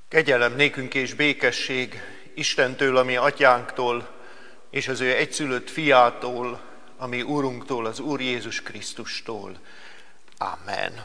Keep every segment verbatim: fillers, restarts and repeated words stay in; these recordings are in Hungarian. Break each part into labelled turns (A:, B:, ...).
A: Kegyelem nékünk és békesség Istentől, ami atyánktól, és az ő egyszülött fiától, ami Úrunktól, az Úr Jézus Krisztustól. Amen.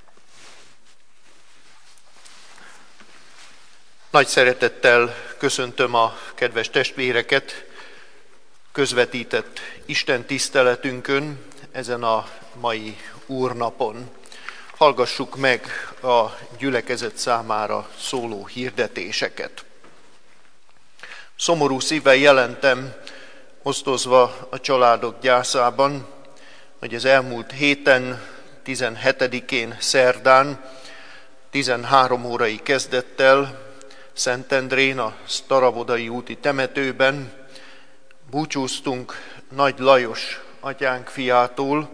A: Nagy szeretettel köszöntöm a kedves testvéreket közvetített Isten tiszteletünkön, ezen a mai úrnapon. Hallgassuk meg a gyülekezet számára szóló hirdetéseket. Szomorú szívvel jelentem, osztozva a családok gyászában, hogy az elmúlt héten, tizenhetedikén szerdán, tizenhárom órai kezdettel Szentendrén, a Staravodai úti temetőben búcsúztunk Nagy Lajos atyánk fiától.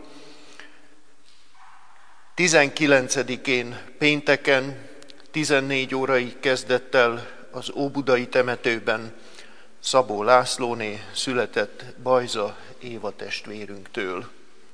A: tizenkilencedikén pénteken, tizennégy órai kezdettel az óbudai temetőben Szabó Lászlóné született Bajza Éva testvérünktől.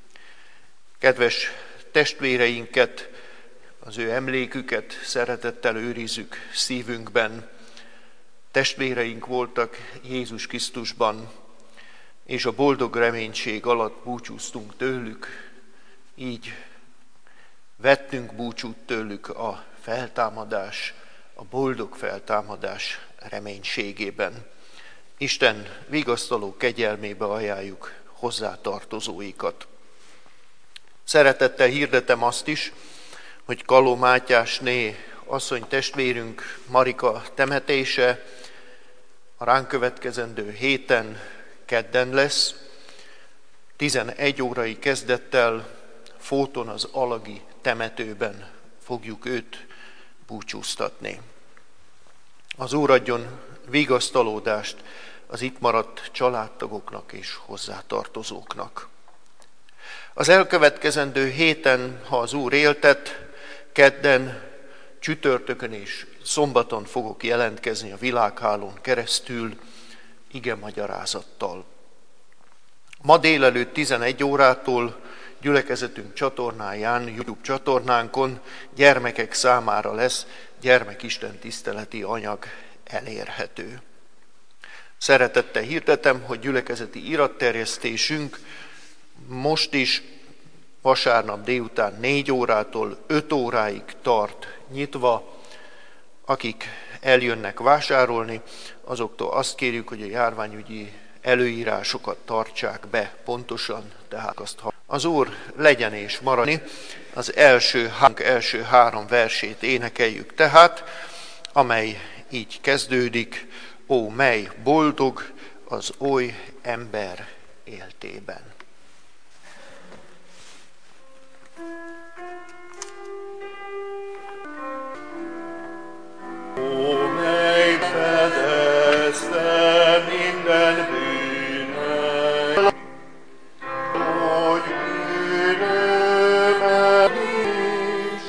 A: Kedves testvéreinket, az ő emléküket szeretettel őrizzük szívünkben. Testvéreink voltak Jézus Krisztusban, és a boldog reménység alatt búcsúztunk tőlük, így vettünk búcsút tőlük a feltámadás, a boldog feltámadás reménységében. Isten vigasztaló kegyelmébe ajánljuk hozzátartozóikat. Szeretettel hirdetem azt is, hogy Kaló Mátyásné asszony testvérünk Marika temetése a ránk következendő héten, kedden lesz, tizenegy órai kezdettel Fóton az alagi temetőben fogjuk őt búcsúztatni. Az Úr adjon vigasztalódást az itt maradt családtagoknak és hozzátartozóknak. Az elkövetkezendő héten, ha az Úr éltet, kedden, csütörtökön és szombaton fogok jelentkezni a világhálón keresztül ige magyarázattal. Ma délelőtt tizenegy órától gyülekezetünk csatornáján, YouTube csatornánkon gyermekek számára lesz gyermekisten tiszteleti anyag elérhető. Szeretettel hirdetem, hogy gyülekezeti iratterjesztésünk most is vasárnap délután négy órától öt óráig tart nyitva. Akik eljönnek vásárolni, azoktól azt kérjük, hogy a járványügyi előírásokat tartsák be pontosan, tehát azt ha az Úr legyen és maradni. Az első, első három versét énekeljük tehát, amely így kezdődik: ó, mely boldog az oly ember éltében.
B: Ó, mely fedezte minden bűnöm, hogy bűnöm is,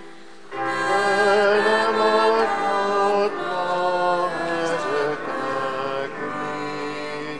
B: de nem adhatna ezeknek mit.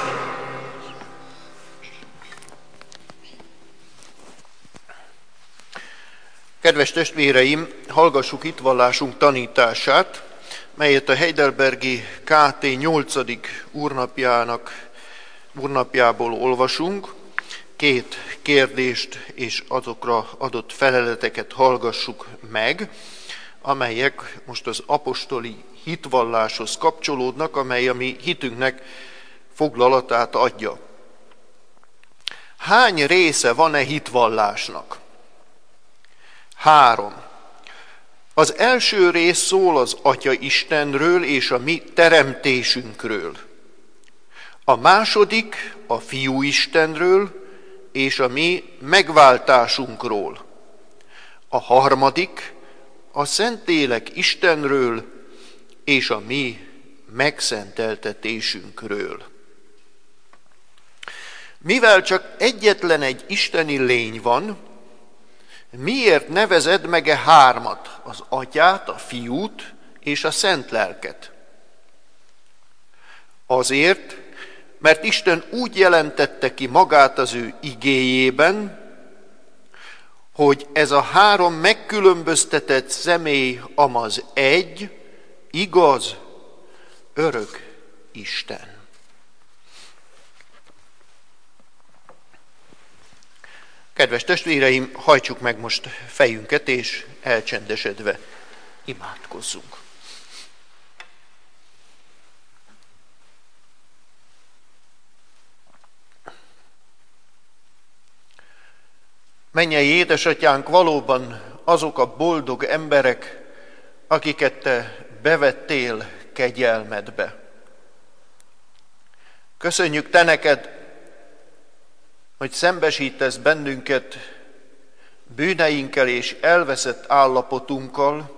A: Kedves testvéreim, hallgassuk hitvallásunk tanítását, melyet a heidelbergi ká té nyolcadik úrnapjának, úrnapjából olvasunk. Két kérdést és azokra adott feleleteket hallgassuk meg, amelyek most az apostoli hitvalláshoz kapcsolódnak, amely a mi hitünknek foglalatát adja. Hány része van-e hitvallásnak? Három. Az első rész szól az Atya Istenről és a mi teremtésünkről. A második a Fiú Istenről és a mi megváltásunkról. A harmadik a Szentlélek Istenről és a mi megszenteltetésünkről. Mivel csak egyetlen egy isteni lény van, miért nevezed meg-e hármat, az Atyát, a Fiút és a Szent Lelket? Azért, mert Isten úgy jelentette ki magát az ő igéjében, hogy ez a három megkülönböztetett személy amaz egy, igaz, örök Isten. Kedves testvéreim, hajtsuk meg most fejünket, és elcsendesedve imádkozzunk. Mennyei édesatyánk, valóban azok a boldog emberek, akiket te bevettél kegyelmedbe. Köszönjük te neked, hogy szembesítesz bennünket bűneinkkel és elveszett állapotunkkal,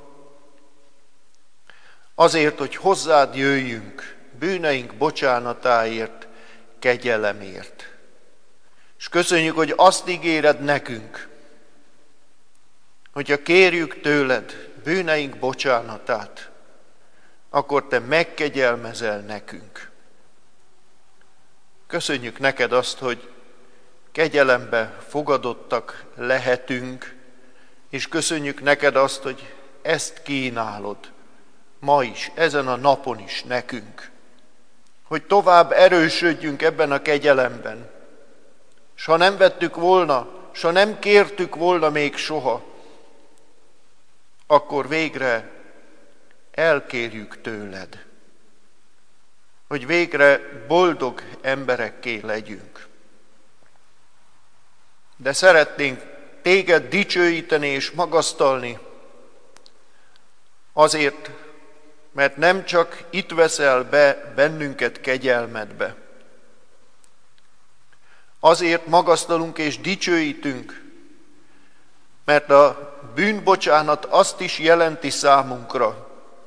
A: azért, hogy hozzád jöjjünk bűneink bocsánatáért, kegyelemért. És köszönjük, hogy azt ígéred nekünk, hogyha kérjük tőled bűneink bocsánatát, akkor te megkegyelmezel nekünk. Köszönjük neked azt, hogy kegyelembe fogadottak lehetünk, és köszönjük neked azt, hogy ezt kínálod ma is, ezen a napon is nekünk, hogy tovább erősödjünk ebben a kegyelemben. S ha nem vettük volna, s ha nem kértük volna még soha, akkor végre elkérjük tőled, hogy végre boldog emberekké legyünk. De szeretnénk téged dicsőíteni és magasztalni, azért, mert nem csak itt veszel be bennünket kegyelmedbe. Azért magasztalunk és dicsőítünk, mert a bűnbocsánat azt is jelenti számunkra,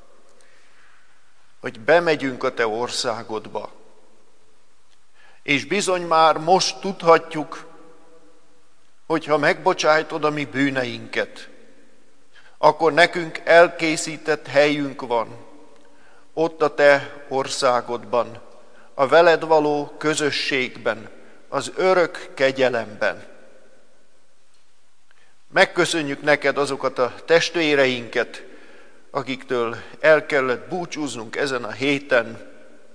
A: hogy bemegyünk a te országodba. És bizony már most tudhatjuk, hogyha megbocsájtod a mi bűneinket, akkor nekünk elkészített helyünk van, ott a te országodban, a veled való közösségben, az örök kegyelemben. Megköszönjük neked azokat a testvéreinket, akiktől el kellett búcsúznunk ezen a héten,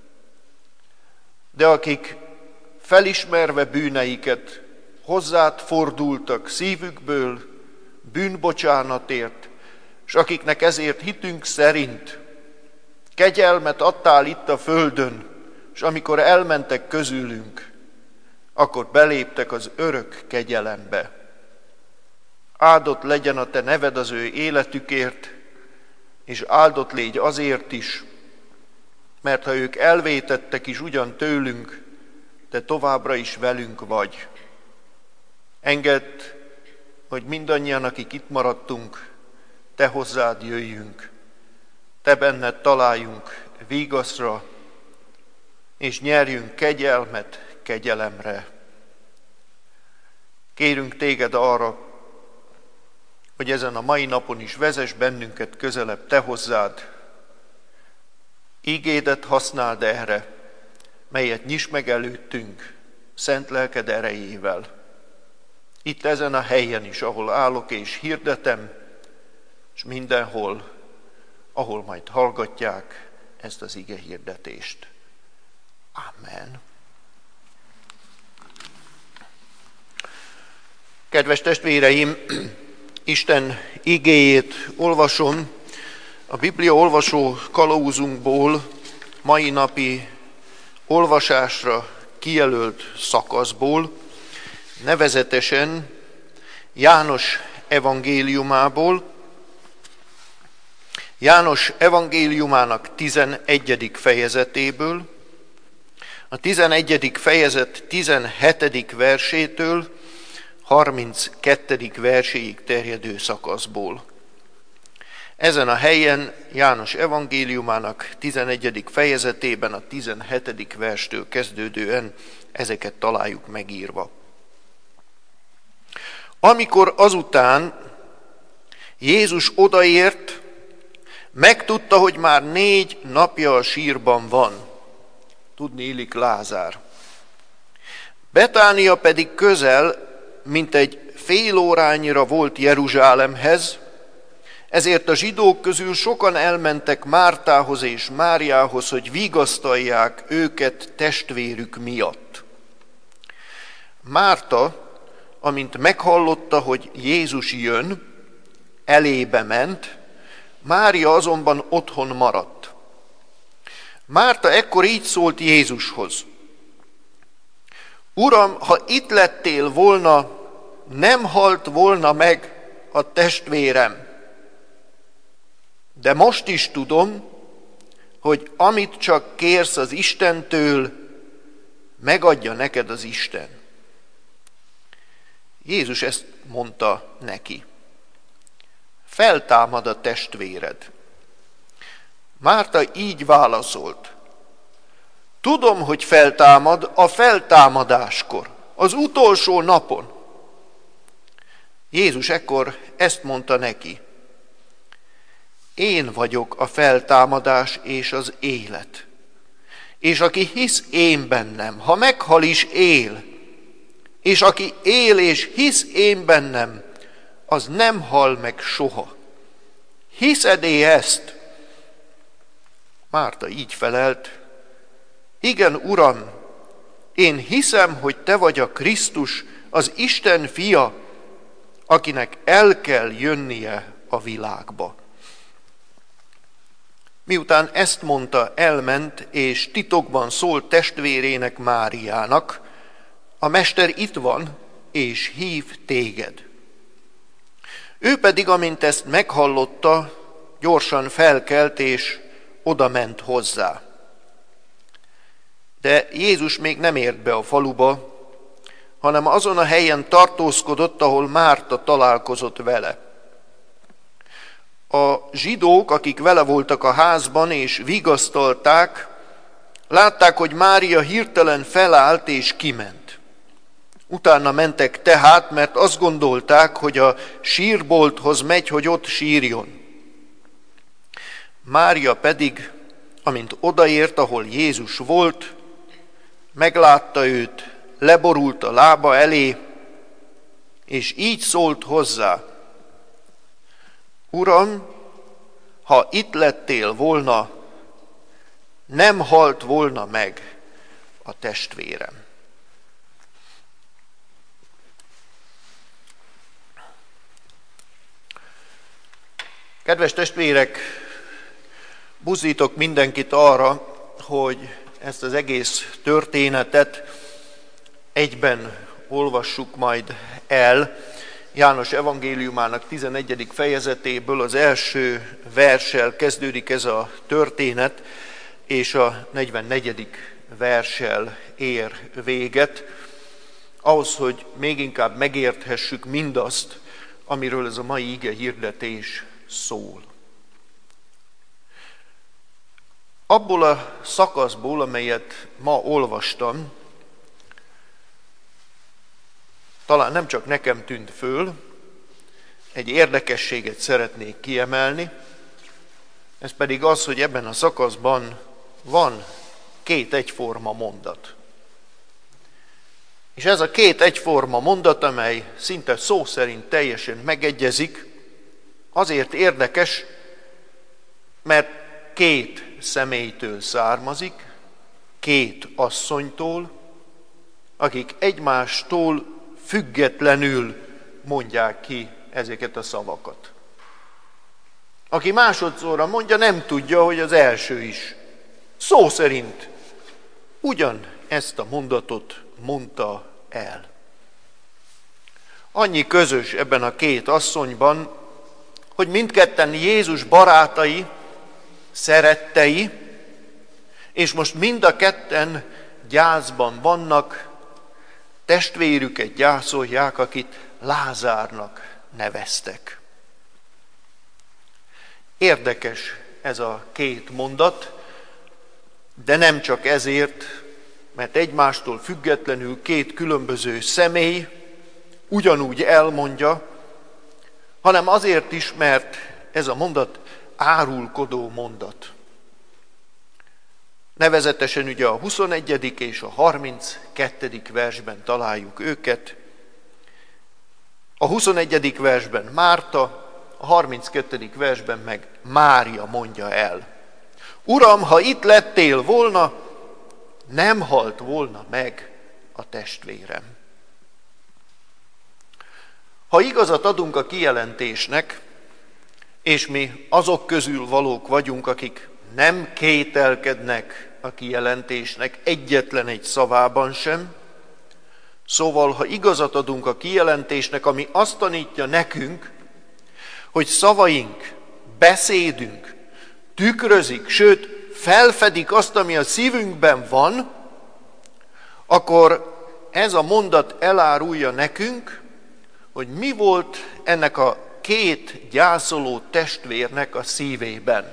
A: de akik felismerve bűneiket hozzád fordultak szívükből bűnbocsánatért, és akiknek ezért hitünk szerint kegyelmet adtál itt a földön, és amikor elmentek közülünk, akkor beléptek az örök kegyelembe. Áldott legyen a te neved az ő életükért, és áldott légy azért is, mert ha ők elvétettek is ugyan tőlünk, te továbbra is velünk vagy. Engedd, hogy mindannyian, akik itt maradtunk, te hozzád jöjjünk, te benned találjunk vigaszra, és nyerjünk kegyelmet kegyelemre. Kérünk téged arra, hogy ezen a mai napon is vezess bennünket közelebb te hozzád. Ígédet használd erre, melyet nyisd meg előttünk szent lelked erejével. Itt ezen a helyen is, ahol állok és hirdetem, és mindenhol, ahol majd hallgatják ezt az ige hirdetést. Amen. Kedves testvéreim, Isten igéjét olvasom a Biblia olvasó kalauzunkból, mai napi olvasásra kijelölt szakaszból, nevezetesen János evangéliumából, János evangéliumának tizenegyedik fejezetéből, a tizenegyedik fejezet tizenhetedik versétől harminckettedik verséig terjedő szakaszból. Ezen a helyen János evangéliumának tizenegyedik fejezetében a tizenhetedik verstől kezdődően ezeket találjuk megírva. Amikor azután Jézus odaért, megtudta, hogy már négy napja a sírban van. Tudni illik Lázár. Betánia pedig közel, mint egy fél órányira volt Jeruzsálemhez, Ezért a zsidók közül sokan elmentek Mártához és Máriához, hogy vigasztalják őket testvérük miatt. Márta, amint meghallotta, hogy Jézus jön, elébe ment, Mária azonban otthon maradt. Márta ekkor így szólt Jézushoz: Uram, ha itt lettél volna, nem halt volna meg a testvérem. De most is tudom, hogy amit csak kérsz az Istentől, megadja neked az Isten. Jézus ezt mondta neki: Feltámad a testvéred. Márta így válaszolt: Tudom, hogy feltámad a feltámadáskor, az utolsó napon. Jézus ekkor ezt mondta neki: Én vagyok a feltámadás és az élet. És aki hisz én bennem, ha meghal is él, és aki él és hisz én bennem, az nem hal meg soha. Hiszed-e ezt? Márta így felelt: Igen, Uram, én hiszem, hogy te vagy a Krisztus, az Isten fia, akinek el kell jönnie a világba. Miután ezt mondta, elment, és titokban szólt testvérének, Máriának: A Mester itt van, és hív téged. Ő pedig, amint ezt meghallotta, gyorsan felkelt, és oda ment hozzá. De Jézus még nem ért be a faluba, hanem azon a helyen tartózkodott, ahol Márta találkozott vele. A zsidók, akik vele voltak a házban és vigasztalták, látták, hogy Mária hirtelen felállt és kiment. Utána mentek tehát, mert azt gondolták, hogy a sírbolthoz megy, hogy ott sírjon. Mária pedig, amint odaért, ahol Jézus volt, meglátta őt, leborult a lába elé, és így szólt hozzá: Uram, ha itt lettél volna, nem halt volna meg a testvérem. Kedves testvérek, buzdítok mindenkit arra, hogy ezt az egész történetet egyben olvassuk majd el. János evangéliumának tizennegyedik fejezetéből az első verssel kezdődik ez a történet, és a negyvennegyedik verssel ér véget, ahhoz, hogy még inkább megérthessük mindazt, amiről ez a mai ige hirdetés szól. Abból a szakaszból, amelyet ma olvastam, talán nem csak nekem tűnt föl, egy érdekességet szeretnék kiemelni, ez pedig az, hogy ebben a szakaszban van két egyforma mondat. És ez a két egyforma mondat, amely szinte szó szerint teljesen megegyezik, azért érdekes, mert két személytől származik, két asszonytól, akik egymástól függetlenül mondják ki ezeket a szavakat. Aki másodszorra mondja, nem tudja, hogy az első is szó szerint ugyan ezt a mondatot mondta el. Annyi közös ebben a két asszonyban, hogy mindketten Jézus barátai, szerettei, és most mind a ketten gyászban vannak, testvérüket gyászolják, akit Lázárnak neveztek. Érdekes ez a két mondat, de nem csak ezért, mert egymástól függetlenül két különböző személy ugyanúgy elmondja, hanem azért is, mert ez a mondat árulkodó mondat. Nevezetesen ugye a huszonegyedik és a harminckettedik versben találjuk őket. A huszonegyedik versben Márta, a harminckettedik versben meg Mária mondja el. Uram, ha itt lettél volna, nem halt volna meg a testvérem. Ha igazat adunk a kijelentésnek, és mi azok közül valók vagyunk, akik nem kételkednek a kijelentésnek egyetlen egy szavában sem, szóval, ha igazat adunk a kijelentésnek, ami azt tanítja nekünk, hogy szavaink, beszédünk tükrözik, sőt, felfedik azt, ami a szívünkben van, akkor ez a mondat elárulja nekünk, hogy mi volt ennek a két gyászoló testvérnek a szívében.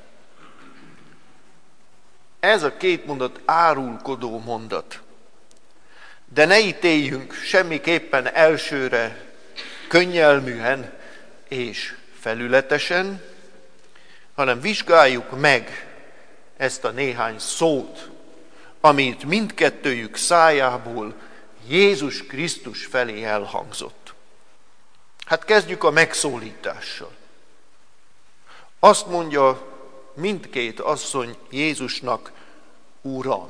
A: Ez a két mondat árulkodó mondat. De ne ítéljünk semmiképpen elsőre könnyelműen és felületesen, hanem vizsgáljuk meg ezt a néhány szót, amit mindkettőjük szájából Jézus Krisztus felé elhangzott. Hát kezdjük a megszólítással. Azt mondja mindkét asszony Jézusnak, Uram.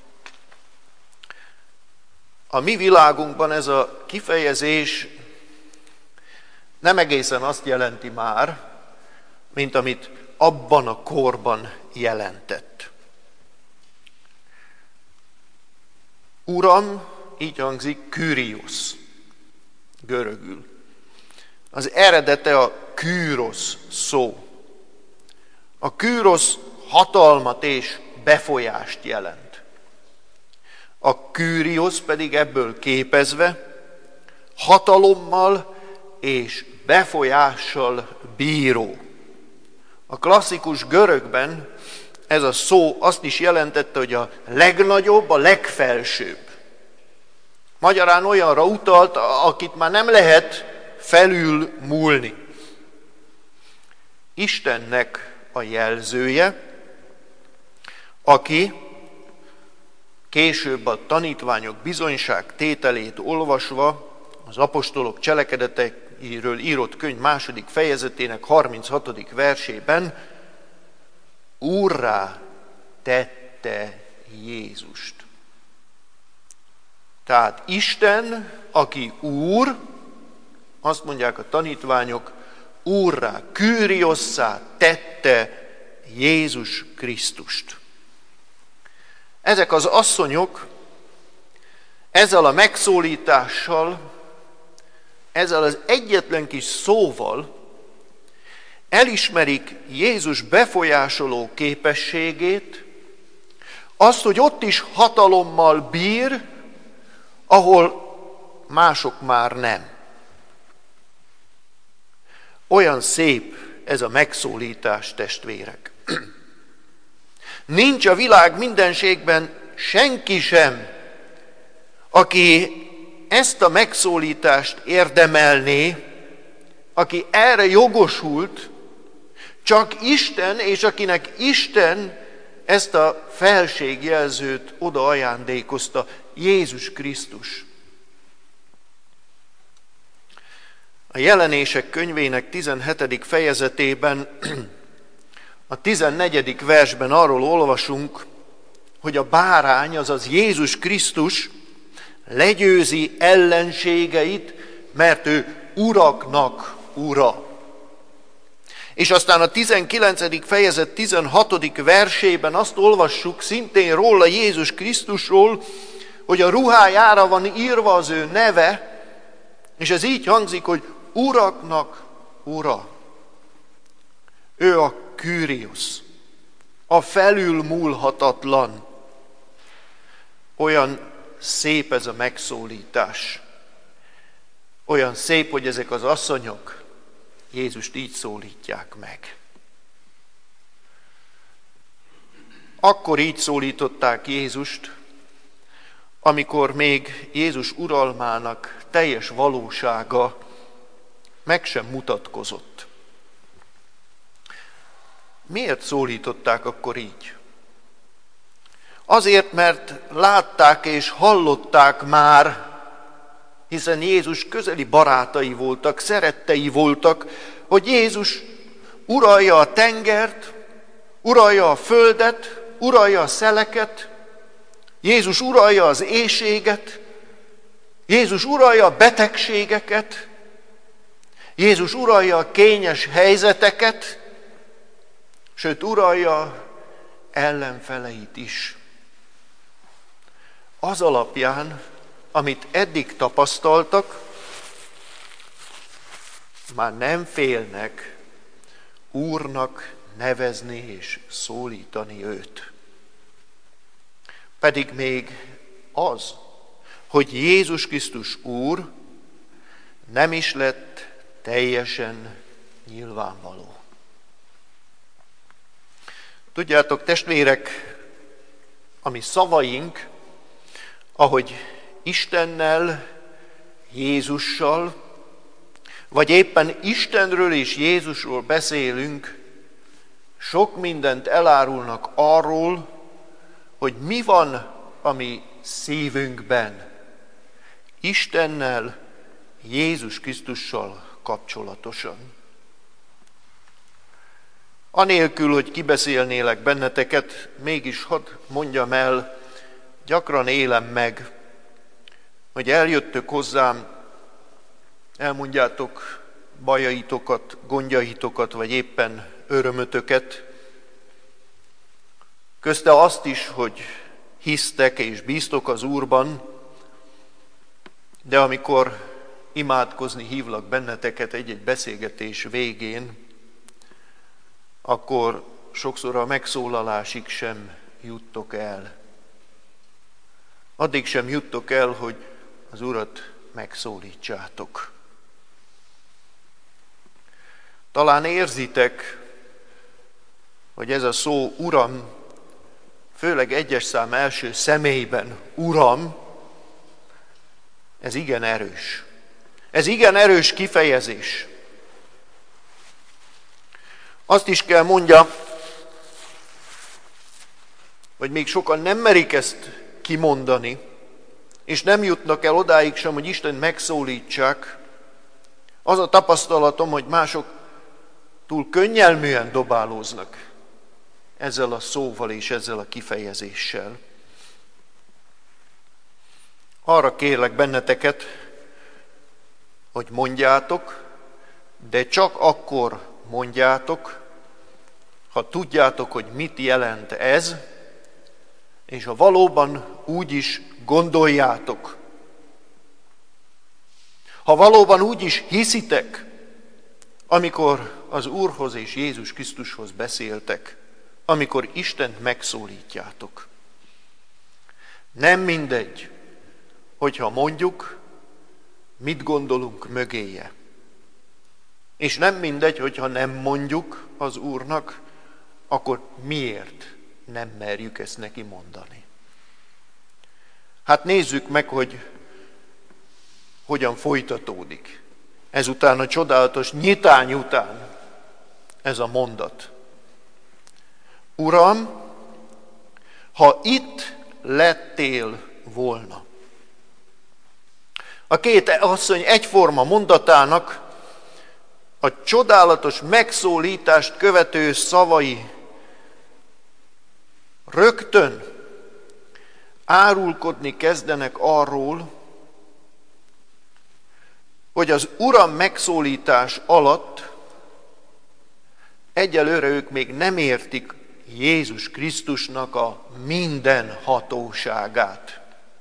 A: A mi világunkban ez a kifejezés nem egészen azt jelenti már, mint amit abban a korban jelentett. Uram, így hangzik, Kyrios, görögül. Az eredete a kűrosz szó. A kűrosz hatalmat és befolyást jelent. A Kyrios pedig ebből képezve hatalommal és befolyással bíró. A klasszikus görögben ez a szó azt is jelentette, hogy a legnagyobb, a legfelsőbb. Magyarán olyanra utalt, akit már nem lehet felül múlni. Istennek a jelzője, aki később a tanítványok bizonyság tételét olvasva az apostolok cselekedeteiről írott könyv második fejezetének harminchatodik versében úrrá tette Jézust. Tehát Isten, aki Úr, azt mondják a tanítványok, úrrá, Küriosszá tette Jézus Krisztust. Ezek az asszonyok ezzel a megszólítással, ezzel az egyetlen kis szóval elismerik Jézus befolyásoló képességét, azt, hogy ott is hatalommal bír, ahol mások már nem. Olyan szép ez a megszólítás, testvérek. Nincs a világ mindenségben senki sem, aki ezt a megszólítást érdemelné, aki erre jogosult, csak Isten, és akinek Isten ezt a felségjelzőt oda ajándékozta, Jézus Krisztus. A Jelenések könyvének tizenhetedik fejezetében, a tizennegyedik versben arról olvasunk, hogy a bárány, azaz Jézus Krisztus legyőzi ellenségeit, mert ő uraknak ura. És aztán a tizenkilencedik fejezet tizenhatodik versében azt olvassuk szintén róla, Jézus Krisztusról, hogy a ruhájára van írva az ő neve, és ez így hangzik, hogy uraknak ura. Ő a Kyrios, a felülmúlhatatlan. Olyan szép ez a megszólítás. Olyan szép, hogy ezek az asszonyok Jézust így szólítják meg. Akkor így szólították Jézust, amikor még Jézus uralmának teljes valósága meg sem mutatkozott. Miért szólították akkor így? Azért, mert látták és hallották már, hiszen Jézus közeli barátai voltak, szerettei voltak, hogy Jézus uralja a tengert, uralja a földet, uralja a szeleket, Jézus uralja az éhséget, Jézus uralja a betegségeket, Jézus uralja a kényes helyzeteket, sőt uralja ellenfeleit is. Az alapján, amit eddig tapasztaltak, már nem félnek Úrnak nevezni és szólítani őt. Pedig még az, hogy Jézus Krisztus Úr, nem is lett teljesen nyilvánvaló. Tudjátok, testvérek, a mi szavaink, ahogy Istennel, Jézussal, vagy éppen Istenről és Jézusról beszélünk, sok mindent elárulnak arról, hogy mi van a mi szívünkben, Istennel, Jézus Krisztussal kapcsolatosan. Anélkül, hogy kibeszélnélek benneteket, mégis hadd mondjam el, gyakran élem meg, hogy eljöttök hozzám, elmondjátok bajaitokat, gondjaitokat, vagy éppen örömötöket, közte azt is, hogy hisztek és bíztok az Úrban, de amikor imádkozni hívlak benneteket egy-egy beszélgetés végén, akkor sokszor a megszólalásig sem juttok el. Addig sem juttok el, hogy az Urat megszólítsátok. Talán érzitek, hogy ez a szó Uram, főleg egyes szám első személyben Uram, ez igen erős. Ez igen erős kifejezés. Azt is kell mondja, hogy még sokan nem merik ezt kimondani, és nem jutnak el odáig sem, hogy Isten megszólítsák. Az a tapasztalatom, hogy mások túl könnyelműen dobálóznak ezzel a szóval és ezzel a kifejezéssel. Arra kérlek benneteket, hogy mondjátok, de csak akkor mondjátok, ha tudjátok, hogy mit jelent ez, és ha valóban úgy is gondoljátok. Ha valóban úgy is hiszitek, amikor az Úrhoz és Jézus Krisztushoz beszéltek, amikor Istent megszólítjátok. Nem mindegy, hogyha mondjuk, mit gondolunk mögéje. És nem mindegy, hogyha nem mondjuk az Úrnak, akkor miért nem merjük ezt neki mondani. Hát nézzük meg, hogy hogyan folytatódik. Ezután a csodálatos nyitány után ez a mondat. Uram, ha itt lettél volna. A két asszony egyforma mondatának a csodálatos megszólítást követő szavai rögtön árulkodni kezdenek arról, hogy az Uram megszólítás alatt egyelőre ők még nem értik Jézus Krisztusnak a mindenhatóságát.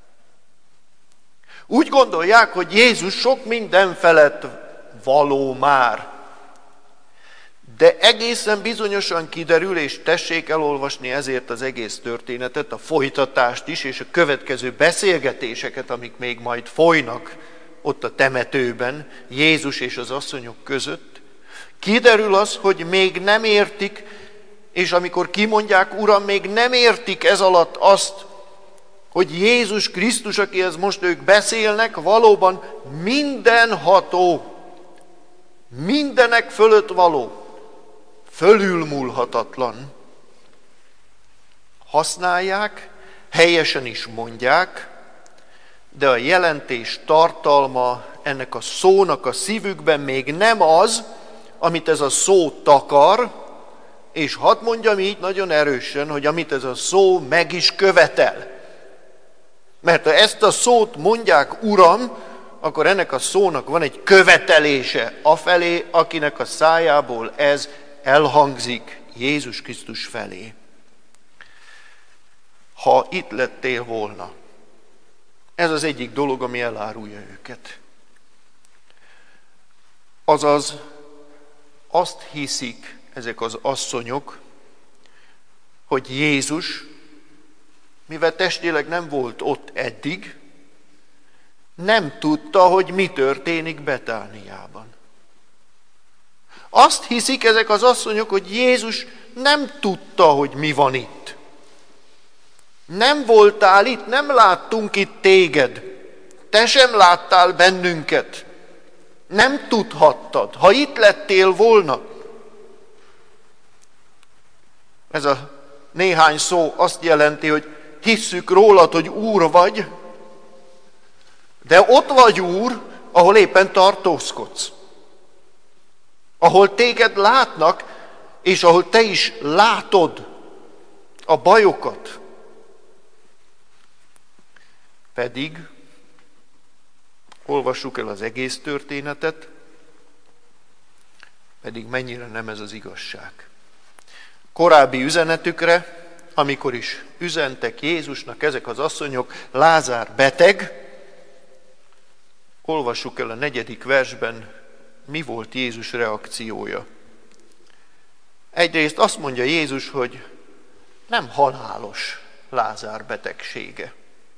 A: Úgy gondolják, hogy Jézus sok minden felett való már. De egészen bizonyosan kiderül, és tessék elolvasni ezért az egész történetet, a folytatást is, és a következő beszélgetéseket, amik még majd folynak ott a temetőben, Jézus és az asszonyok között. Kiderül az, hogy még nem értik, és amikor kimondják, Uram, még nem értik ez alatt azt, hogy Jézus Krisztus, akihez most ők beszélnek, valóban mindenható, mindenek fölött való, fölülmúlhatatlan. Használják, helyesen is mondják, de a jelentés tartalma ennek a szónak a szívükben még nem az, amit ez a szó takar, és hadd mondjam így nagyon erősen, hogy amit ez a szó meg is követel. Mert ha ezt a szót mondják Uram, akkor ennek a szónak van egy követelése afelé, akinek a szájából ez elhangzik, Jézus Krisztus felé. Ha itt lettél volna. Ez az egyik dolog, ami elárulja őket. Azaz, azt hiszik ezek az asszonyok, hogy Jézus, mivel testileg nem volt ott eddig, nem tudta, hogy mi történik Betániában. Azt hiszik ezek az asszonyok, hogy Jézus nem tudta, hogy mi van itt. Nem voltál itt, nem láttunk itt téged. Te sem láttál bennünket. Nem tudhattad. Ha itt lettél volna. Ez a néhány szó azt jelenti, hogy hisszük rólad, hogy Úr vagy, de ott vagy Úr, ahol éppen tartózkodsz. Ahol téged látnak, és ahol te is látod a bajokat. Pedig, olvassuk el az egész történetet, pedig mennyire nem ez az igazság. Korábbi üzenetükre, amikor is üzentek Jézusnak ezek az asszonyok, Lázár beteg, olvassuk el a negyedik versben, mi volt Jézus reakciója. Egyrészt azt mondja Jézus, hogy nem halálos Lázár betegsége.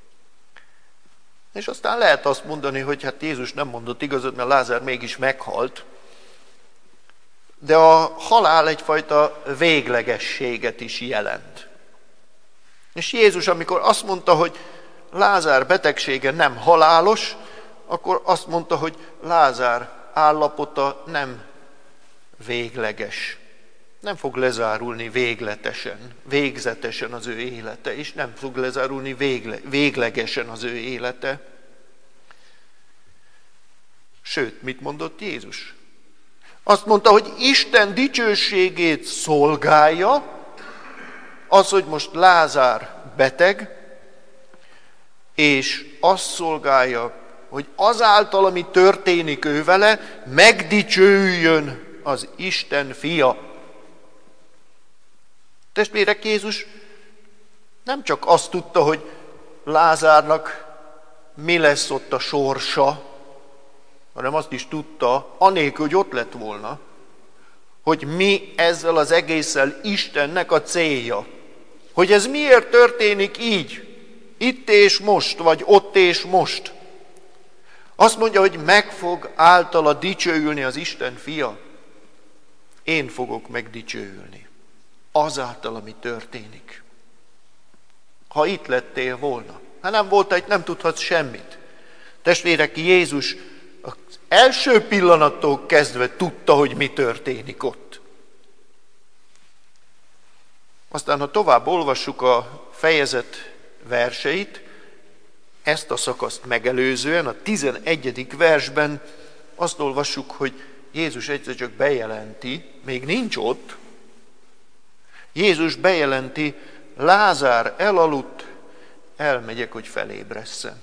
A: És aztán lehet azt mondani, hogy hát Jézus nem mondott igazat, mert Lázár mégis meghalt. De a halál egyfajta véglegességet is jelent. És Jézus, amikor azt mondta, hogy Lázár betegsége nem halálos, akkor azt mondta, hogy Lázár állapota nem végleges. Nem fog lezárulni végletesen, végzetesen az ő élete, és nem fog lezárulni végle, véglegesen az ő élete. Sőt, mit mondott Jézus? Azt mondta, hogy Isten dicsőségét szolgálja, az, hogy most Lázár beteg, és azt szolgálja, hogy azáltal, ami történik ő vele, megdicsőjön az Isten fia. Testvérek, Jézus nem csak azt tudta, hogy Lázárnak mi lesz ott a sorsa, hanem azt is tudta, anélkül, hogy ott lett volna, hogy mi ezzel az egésszel Istennek a célja. Hogy ez miért történik így, itt és most, vagy ott és most. Azt mondja, hogy meg fog általa dicsőülni az Isten fia. Én fogok megdicsőülni. Azáltal, ami történik. Ha itt lettél volna. Ha nem voltál itt, nem tudhatsz semmit. Testvérek, Jézus az első pillanattól kezdve tudta, hogy mi történik ott. Aztán, ha tovább olvassuk a fejezet verseit, ezt a szakaszt megelőzően, a tizenegyedik versben azt olvassuk, hogy Jézus egyszer csak bejelenti, még nincs ott, Jézus bejelenti, Lázár elaludt, elmegyek, hogy felébresszem.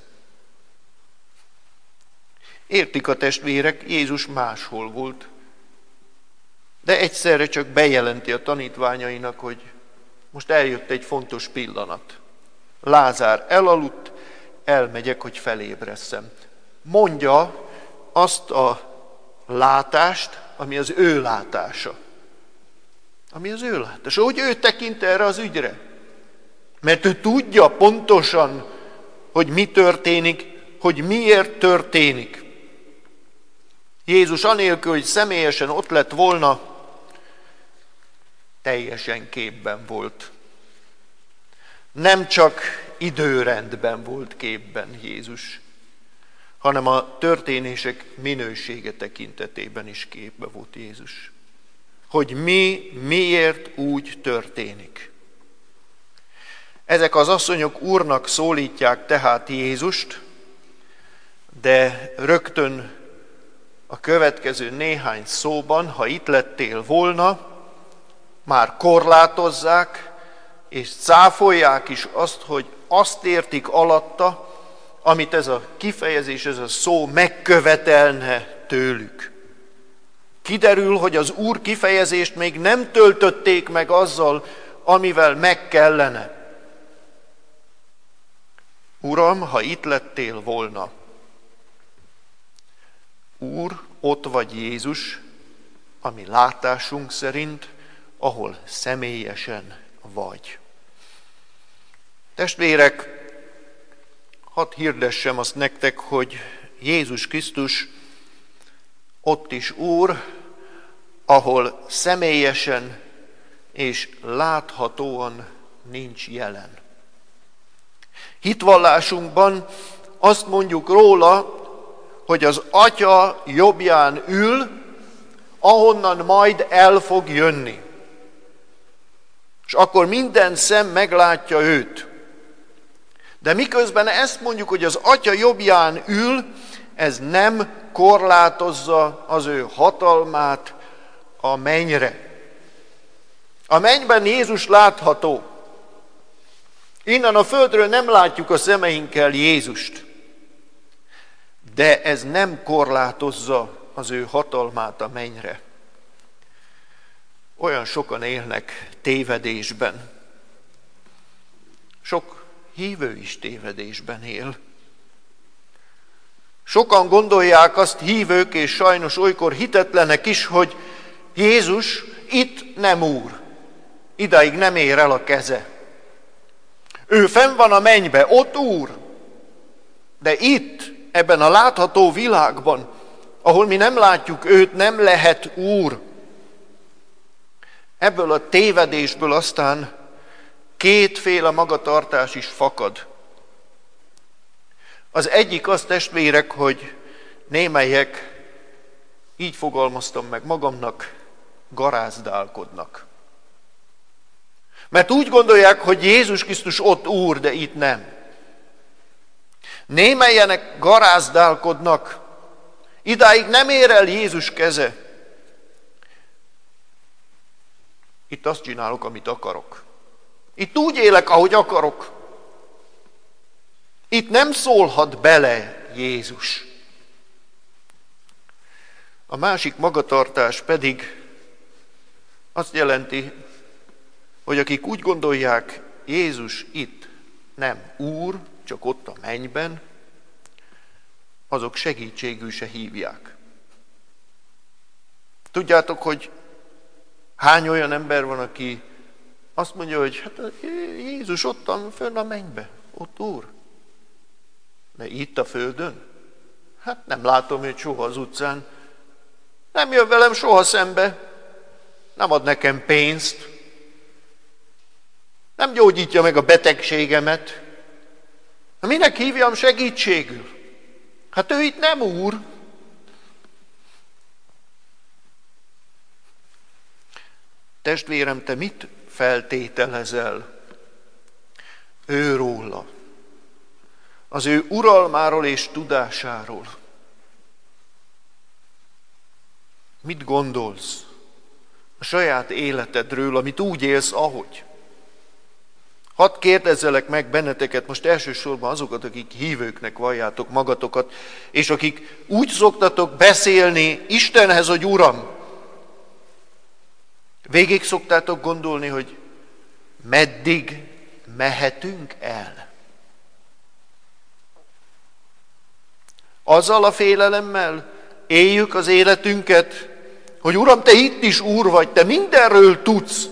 A: Értik a testvérek, Jézus máshol volt, de egyszerre csak bejelenti a tanítványainak, hogy most eljött egy fontos pillanat. Lázár elaludt, elmegyek, hogy felébresszem. Mondja azt a látást, ami az ő látása. Ami az ő látása. Hogy ő tekint erre az ügyre. Mert ő tudja pontosan, hogy mi történik, hogy miért történik. Jézus anélkül, hogy személyesen ott lett volna, teljesen képben volt. Nem csak időrendben volt képben Jézus, hanem a történések minősége tekintetében is képben volt Jézus. Hogy mi miért úgy történik. Ezek az asszonyok Úrnak szólítják tehát Jézust, de rögtön a következő néhány szóban, ha itt lettél volna, már korlátozzák és cáfolják is azt, hogy azt értik alatta, amit ez a kifejezés, ez a szó megkövetelne tőlük. Kiderül, hogy az Úr kifejezést még nem töltötték meg azzal, amivel meg kellene. Uram, ha itt lettél volna. Úr, ott vagy Jézus, ami látásunk szerint, ahol személyesen vagy. Testvérek, hadd hirdessem azt nektek, hogy Jézus Krisztus ott is Úr, ahol személyesen és láthatóan nincs jelen. Hitvallásunkban azt mondjuk róla, hogy az Atya jobbján ül, ahonnan majd el fog jönni. És akkor minden szem meglátja őt. De miközben ezt mondjuk, hogy az Atya jobbján ül, ez nem korlátozza az ő hatalmát a mennyre. A mennyben Jézus látható. Innen a földről nem látjuk a szemeinkkel Jézust. De ez nem korlátozza az ő hatalmát a mennyre. Olyan sokan élnek tévedésben. Sok hívő is tévedésben él. Sokan gondolják azt, hívők és sajnos olykor hitetlenek is, hogy Jézus itt nem Úr. Idáig nem ér el a keze. Ő fenn van a mennybe, ott Úr. De itt, ebben a látható világban, ahol mi nem látjuk őt, nem lehet Úr. Ebből a tévedésből aztán kétféle magatartás is fakad. Az egyik az, testvérek, hogy némelyek, így fogalmaztam meg magamnak, garázdálkodnak. Mert úgy gondolják, hogy Jézus Krisztus ott Úr, de itt nem. Némelyenek garázdálkodnak, idáig nem ér el Jézus keze. Itt azt csinálok, amit akarok. Itt úgy élek, ahogy akarok. Itt nem szólhat bele Jézus. A másik magatartás pedig azt jelenti, hogy akik úgy gondolják, Jézus itt nem Úr, csak ott a mennyben, azok segítségül se hívják. Tudjátok, hogy hány olyan ember van, aki azt mondja, hogy hát Jézus ottan fönn a mennybe, ott Úr. De itt a földön? Hát nem látom őt soha az utcán. Nem jön velem soha szembe. Nem ad nekem pénzt. Nem gyógyítja meg a betegségemet. Minek hívjam segítségül? Hát ő itt nem Úr. Testvérem, te mit feltételezel őróla? Az ő uralmáról és tudásáról. Mit gondolsz a saját életedről, amit úgy élsz, ahogy? Hadd kérdezzelek meg benneteket, most elsősorban azokat, akik hívőknek valljátok magatokat, és akik úgy szoktatok beszélni Istenhez, hogy Uram. Végig szoktátok gondolni, hogy meddig mehetünk el? Azzal a félelemmel éljük az életünket, hogy Uram, te itt is Úr vagy, te mindenről tudsz.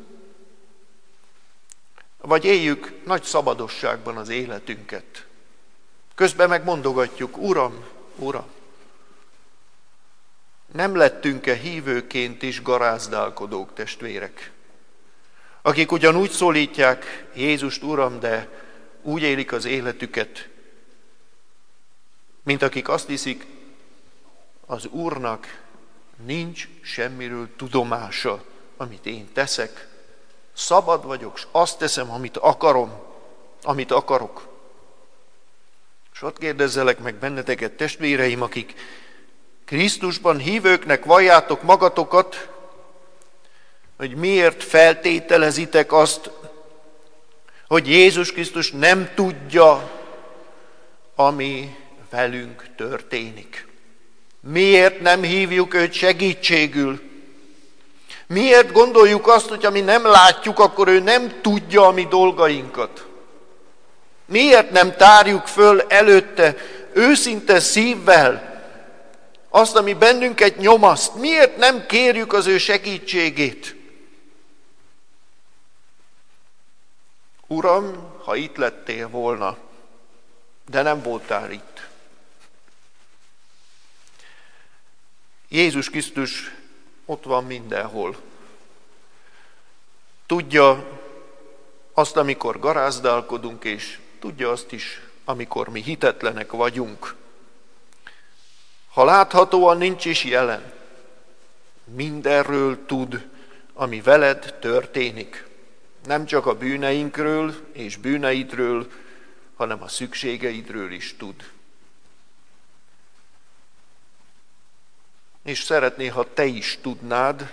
A: Vagy éljük nagy szabadosságban az életünket. Közben meg mondogatjuk, Uram, Uram. Nem lettünk-e hívőként is garázdálkodók, testvérek? Akik ugyanúgy szólítják Jézust Uram, de úgy élik az életüket, mint akik azt hiszik, az Úrnak nincs semmiről tudomása, amit én teszek. Szabad vagyok, és azt teszem, amit akarom, amit akarok. És ott kérdezzelek meg benneteket, testvéreim, akik Krisztusban hívőknek valljátok magatokat, hogy miért feltételezitek azt, hogy Jézus Krisztus nem tudja, ami velünk történik. Miért nem hívjuk őt segítségül? Miért gondoljuk azt, hogy ami nem látjuk, akkor ő nem tudja a mi dolgainkat? Miért nem tárjuk föl előtte őszinte szívvel azt, ami bennünket nyomaszt? Miért nem kérjük az ő segítségét? Uram, ha itt lettél volna, de nem voltál itt. Jézus Krisztus ott van mindenhol. Tudja azt, amikor garázdálkodunk, és tudja azt is, amikor mi hitetlenek vagyunk. Ha láthatóan nincs is jelen, mindenről tud, ami veled történik. Nem csak a bűneinkről és bűneidről, hanem a szükségeidről is tud. És szeretné, ha te is tudnád,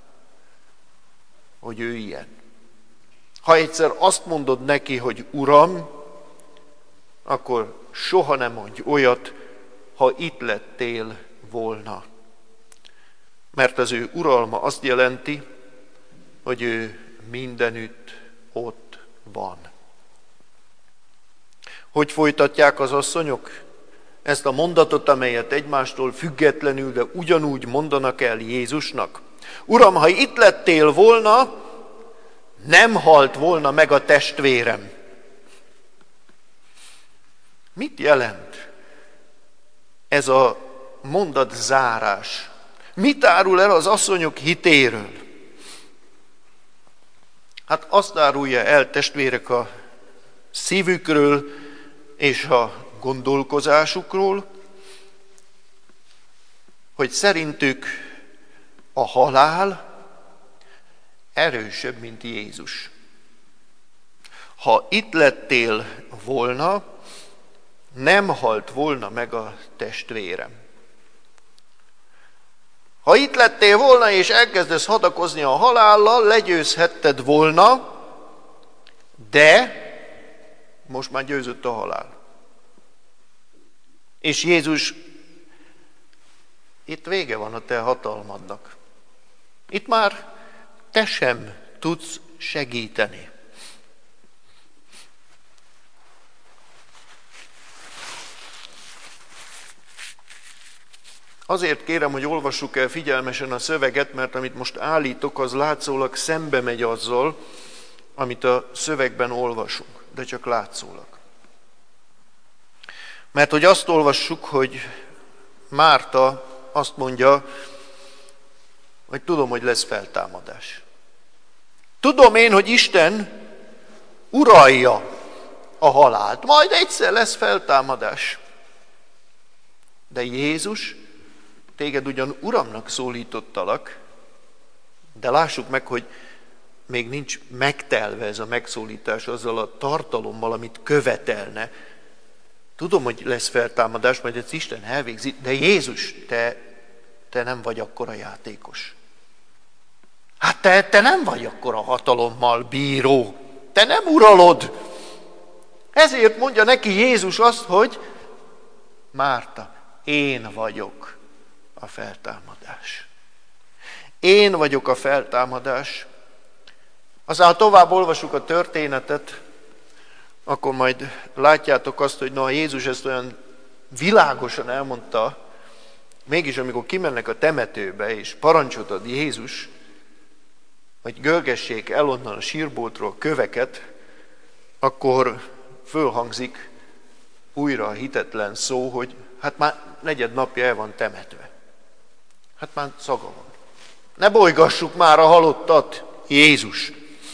A: hogy ő ilyen. Ha egyszer azt mondod neki, hogy Uram, akkor soha nem mondj olyat, ha itt lettél volna. Mert az ő uralma azt jelenti, hogy ő mindenütt ott van. Hogy folytatják az asszonyok ezt a mondatot, amelyet egymástól függetlenül, de ugyanúgy mondanak el Jézusnak? Uram, ha itt lettél volna, nem halt volna meg a testvérem. Mit jelent ez a mondat zárás? Mit árul el az asszonyok hitéről? Hát azt árulja el, testvérek, a szívükről és a gondolkozásukról, hogy szerintük a halál erősebb, mint Jézus. Ha itt lettél volna, nem halt volna meg a testvérem. Ha itt lettél volna, és elkezdesz hadakozni a halállal, legyőzhetted volna, de most már győzött a halál. És Jézus, itt vége van a te hatalmadnak. Itt már te sem tudsz segíteni. Azért kérem, hogy olvassuk el figyelmesen a szöveget, mert amit most állítok, az látszólag szembe megy azzal, amit a szövegben olvasunk, de csak látszólag. Mert hogy azt olvassuk, hogy Márta azt mondja, hogy tudom, hogy lesz feltámadás. Tudom én, hogy Isten uralja a halált. Majd egyszer lesz feltámadás. De Jézus, téged ugyan Uramnak szólítottalak, de lássuk meg, hogy még nincs megtelve ez a megszólítás azzal a tartalommal, amit követelne. Tudom, hogy lesz feltámadás, majd ez Isten elvégzi, de Jézus, te, te nem vagy akkora játékos. Hát te, te nem vagy akkora hatalommal bíró. Te nem uralod. Ezért mondja neki Jézus azt, hogy Márta, én vagyok a feltámadás. Én vagyok a feltámadás. Aztán, ha tovább olvasjuk a történetet, akkor majd látjátok azt, hogy na, Jézus ezt olyan világosan elmondta, mégis amikor kimennek a temetőbe, és parancsot ad Jézus, hogy görgessék el onnan a sírboltról a köveket, akkor fölhangzik újra a hitetlen szó, hogy hát már negyed napja el van temetve. Hát már szaga van. Ne bolygassuk már a halottat, Jézus!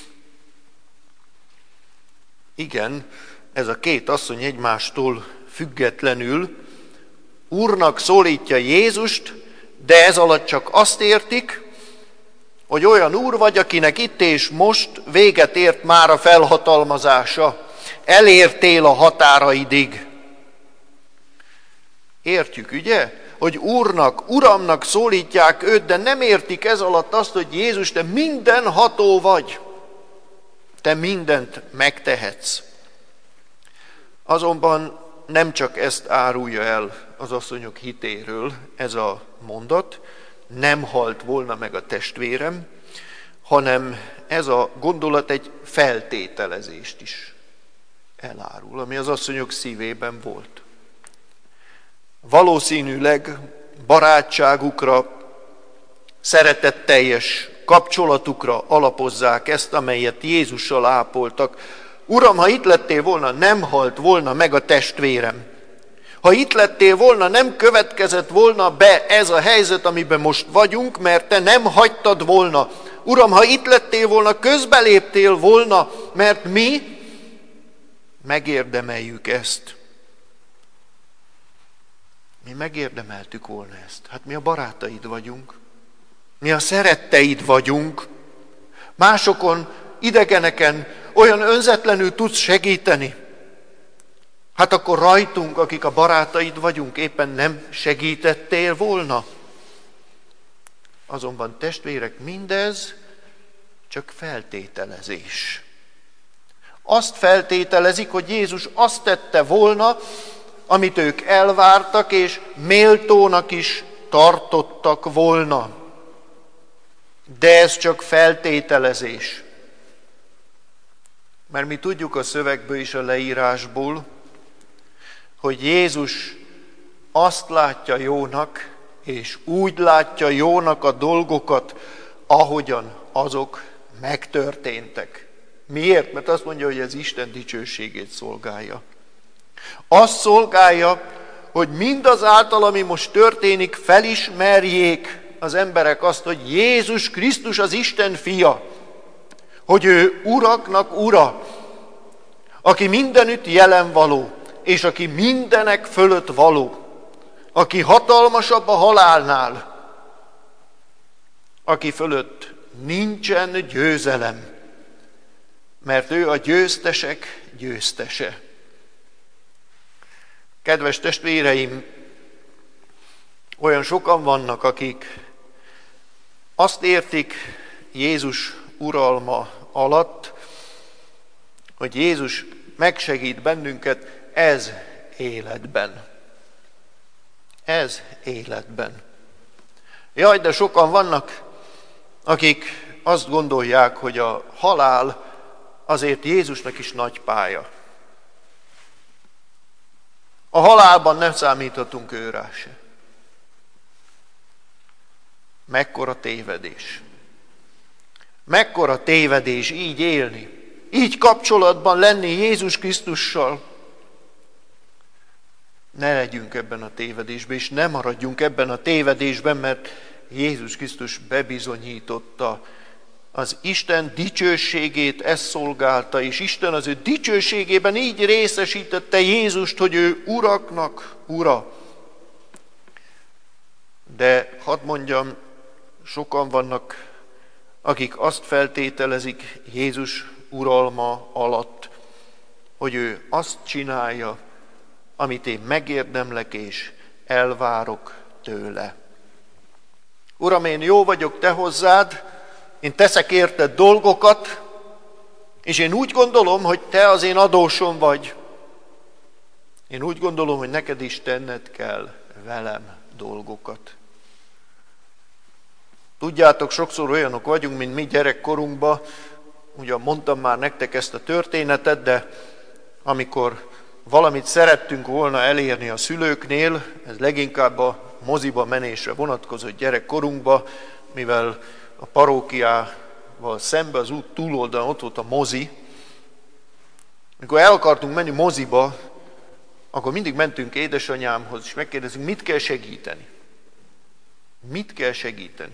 A: Igen, ez a két asszony egymástól függetlenül Úrnak szólítja Jézust, de ez alatt csak azt értik, hogy olyan úr vagy, akinek itt és most véget ért már a felhatalmazása. Elértél a határaidig. Értjük, ugye? hogy Úrnak, Uramnak szólítják őt, de nem értik ez alatt azt, hogy Jézus, te mindenható vagy. Te mindent megtehetsz. Azonban nem csak ezt árulja el az asszonyok hitéről ez a mondat, nem halt volna meg a testvérem, hanem ez a gondolat egy feltételezést is elárul, ami az asszonyok szívében volt. Valószínűleg barátságukra, szeretetteljes kapcsolatukra alapozzák ezt, amelyet Jézussal ápoltak. Uram, ha itt lettél volna, nem halt volna meg a testvérem. Ha itt lettél volna, nem következett volna be ez a helyzet, amiben most vagyunk, mert te nem hagytad volna. Uram, ha itt lettél volna, közbeléptél volna, mert mi megérdemeljük ezt. Mi megérdemeltük volna ezt. Hát mi a barátaid vagyunk. Mi a szeretteid vagyunk. Másokon, idegeneken olyan önzetlenül tudsz segíteni. Hát akkor rajtunk, akik a barátaid vagyunk, éppen nem segítettél volna. Azonban testvérek, mindez csak feltételezés. Azt feltételezik, hogy Jézus azt tette volna, amit ők elvártak, és méltónak is tartottak volna. De ez csak feltételezés. Mert mi tudjuk a szövegből és a leírásból, hogy Jézus azt látja jónak, és úgy látja jónak a dolgokat, ahogyan azok megtörténtek. Miért? Mert azt mondja, hogy ez Isten dicsőségét szolgálja. Azt szolgálja, hogy mindazáltal, ami most történik, felismerjék az emberek azt, hogy Jézus Krisztus az Isten fia, hogy ő uraknak ura, aki mindenütt jelen való, és aki mindenek fölött való, aki hatalmasabb a halálnál, aki fölött nincsen győzelem, mert ő a győztesek győztese. Kedves testvéreim, olyan sokan vannak, akik azt értik Jézus uralma alatt, hogy Jézus megsegít bennünket ez életben. Ez életben. Jaj, de sokan vannak, akik azt gondolják, hogy a halál azért Jézusnak is nagy pálya. A halálban nem számíthatunk ő rá se. Mekkora tévedés. Mekkora tévedés így élni, így kapcsolatban lenni Jézus Krisztussal. Ne legyünk ebben a tévedésben, és ne maradjunk ebben a tévedésben, mert Jézus Krisztus bebizonyította az Isten dicsőségét, ezt szolgálta, és Isten az ő dicsőségében így részesítette Jézust, hogy ő uraknak ura. De hadd mondjam, sokan vannak, akik azt feltételezik Jézus uralma alatt, hogy ő azt csinálja, amit én megérdemlek és elvárok tőle. Uram, én jó vagyok te hozzád, én teszek érted dolgokat, és én úgy gondolom, hogy te az én adósom vagy. Én úgy gondolom, hogy neked is tenned kell velem dolgokat. Tudjátok, sokszor olyanok vagyunk, mint mi gyerekkorunkban, ugyan mondtam már nektek ezt a történetet, de amikor valamit szerettünk volna elérni a szülőknél, ez leginkább a moziba menésre vonatkozott gyerekkorunkba, mivel a parókiával szembe az út túloldalon ott volt a mozi. Mikor el akartunk menni moziba, akkor mindig mentünk édesanyámhoz, és megkérdezünk, mit kell segíteni. Mit kell segíteni?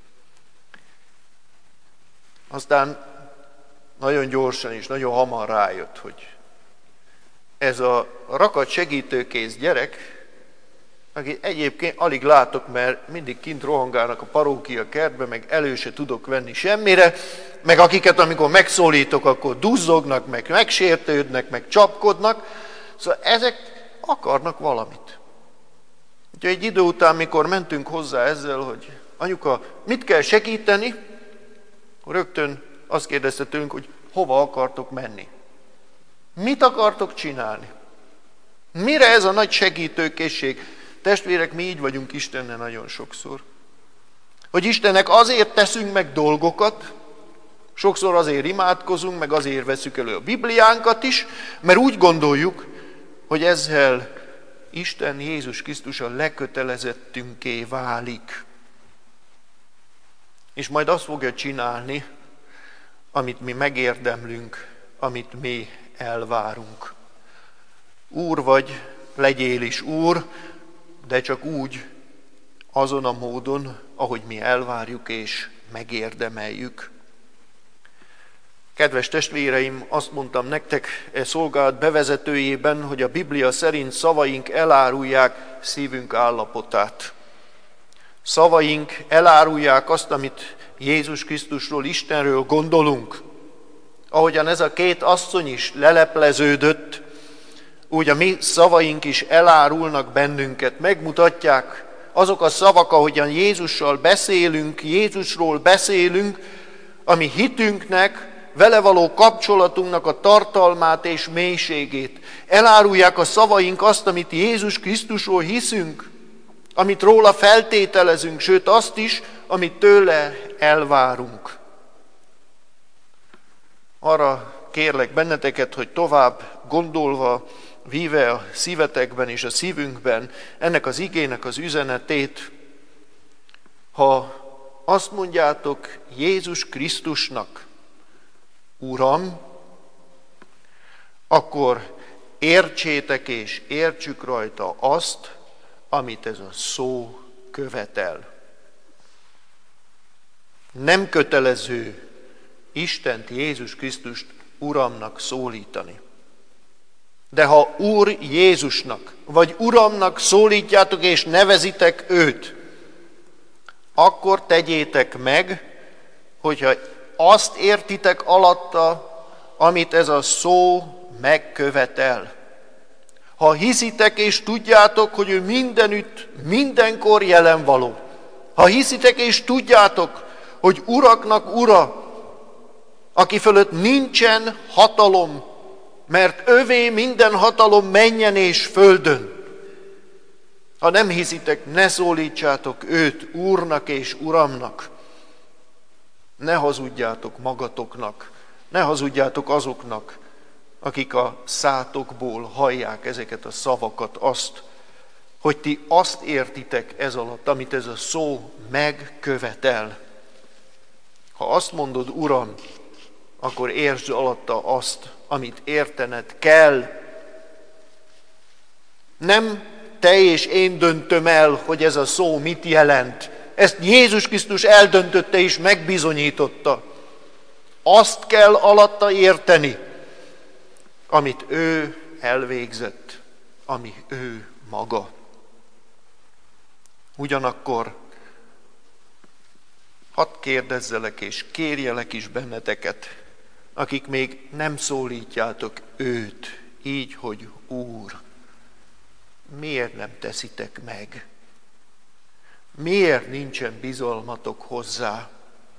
A: Aztán nagyon gyorsan és nagyon hamar rájött, hogy ez a rakat segítőkész gyerek, aki egyébként alig látok, mert mindig kint rohangálnak a parókia kertbe, meg elő se tudok venni semmire, meg akiket amikor megszólítok, akkor duzzognak, meg megsértődnek, meg csapkodnak. Szóval ezek akarnak valamit. Úgyhogy egy idő után, mikor mentünk hozzá ezzel, hogy anyuka, mit kell segíteni, rögtön azt kérdezte tőlünk, hogy hova akartok menni. Mit akartok csinálni? Mire ez a nagy segítőkészség? Testvérek, mi így vagyunk Istennel nagyon sokszor. Hogy Istennek azért teszünk meg dolgokat, sokszor azért imádkozunk, meg azért veszük elő a Bibliánkat is, mert úgy gondoljuk, hogy ezzel Isten Jézus Krisztus a lekötelezettünké válik. És majd azt fogja csinálni, amit mi megérdemlünk, amit mi elvárunk. Úr vagy, legyél is Úr, de csak úgy, azon a módon, ahogy mi elvárjuk és megérdemeljük. Kedves testvéreim, azt mondtam nektek e szolgálat bevezetőjében, hogy a Biblia szerint szavaink elárulják szívünk állapotát. Szavaink elárulják azt, amit Jézus Krisztusról, Istenről gondolunk. Ahogyan ez a két asszony is lelepleződött, úgy a mi szavaink is elárulnak bennünket, megmutatják azok a szavak, ahogyan Jézussal beszélünk, Jézusról beszélünk, ami hitünknek, vele való kapcsolatunknak a tartalmát és mélységét. Elárulják a szavaink azt, amit Jézus Krisztusról hiszünk, amit róla feltételezünk, sőt azt is, amit tőle elvárunk. Arra kérlek benneteket, hogy tovább gondolva, víve a szívetekben és a szívünkben ennek az igének az üzenetét, ha azt mondjátok Jézus Krisztusnak, Uram, akkor értsétek és értsük rajta azt, amit ez a szó követel. Nem kötelező Istent, Jézus Krisztust Uramnak szólítani. De ha Úr Jézusnak, vagy Uramnak szólítjátok és nevezitek őt, akkor tegyétek meg, hogyha azt értitek alatta, amit ez a szó megkövetel. Ha hiszitek és tudjátok, hogy ő mindenütt, mindenkor jelen való. Ha hiszitek és tudjátok, hogy uraknak ura, aki fölött nincsen hatalom, mert övé minden hatalom mennyen és földön. Ha nem hiszitek, ne szólítsátok őt Úrnak és Uramnak. Ne hazudjátok magatoknak, ne hazudjátok azoknak, akik a szátokból hallják ezeket a szavakat, azt, hogy ti azt értitek ez alatt, amit ez a szó megkövetel. Ha azt mondod, Uram, akkor értsd alatta azt, amit értened kell. Nem te és én döntöm el, hogy ez a szó mit jelent. Ezt Jézus Krisztus eldöntötte és megbizonyította. Azt kell alatta érteni, amit ő elvégzett, ami ő maga. Ugyanakkor hadd kérdezzelek és kérjelek is benneteket, akik még nem szólítjátok őt így, hogy Úr. Miért nem teszitek meg? Miért nincsen bizalmatok hozzá?